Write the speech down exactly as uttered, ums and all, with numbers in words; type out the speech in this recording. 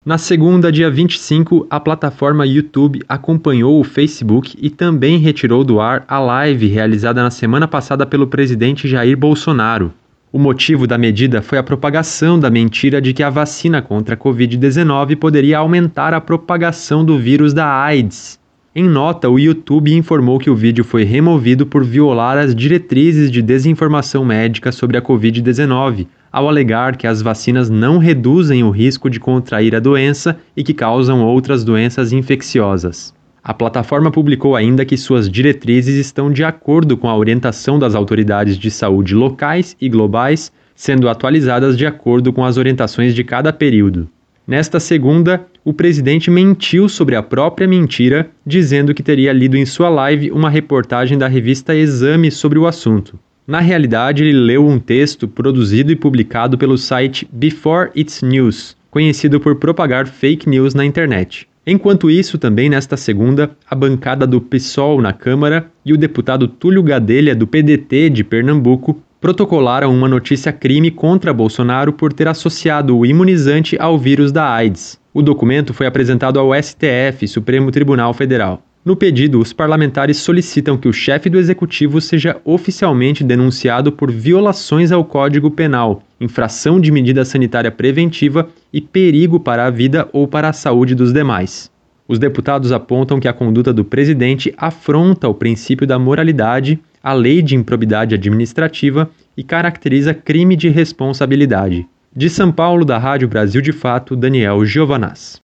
Na segunda, dia vinte e cinco, a plataforma YouTube acompanhou o Facebook e também retirou do ar a live realizada na semana passada pelo presidente Jair Bolsonaro. O motivo da medida foi a propagação da mentira de que a vacina contra a covid dezenove poderia aumentar a propagação do vírus da AIDS. Em nota, o YouTube informou que o vídeo foi removido por violar as diretrizes de desinformação médica sobre a covid dezenove, ao alegar que as vacinas não reduzem o risco de contrair a doença e que causam outras doenças infecciosas. A plataforma publicou ainda que suas diretrizes estão de acordo com a orientação das autoridades de saúde locais e globais, sendo atualizadas de acordo com as orientações de cada período. Nesta segunda, o presidente mentiu sobre a própria mentira, dizendo que teria lido em sua live uma reportagem da revista Exame sobre o assunto. Na realidade, ele leu um texto produzido e publicado pelo site Before It's News, conhecido por propagar fake news na internet. Enquanto isso, também nesta segunda, a bancada do PSOL na Câmara e o deputado Túlio Gadelha, do P D T de Pernambuco, protocolaram uma notícia-crime contra Bolsonaro por ter associado o imunizante ao vírus da AIDS. O documento foi apresentado ao S T F, Supremo Tribunal Federal. No pedido, os parlamentares solicitam que o chefe do executivo seja oficialmente denunciado por violações ao Código Penal, infração de medida sanitária preventiva e perigo para a vida ou para a saúde dos demais. Os deputados apontam que a conduta do presidente afronta o princípio da moralidade, a lei de improbidade administrativa e caracteriza crime de responsabilidade. De São Paulo, da Rádio Brasil de Fato, Daniel Giovanaz.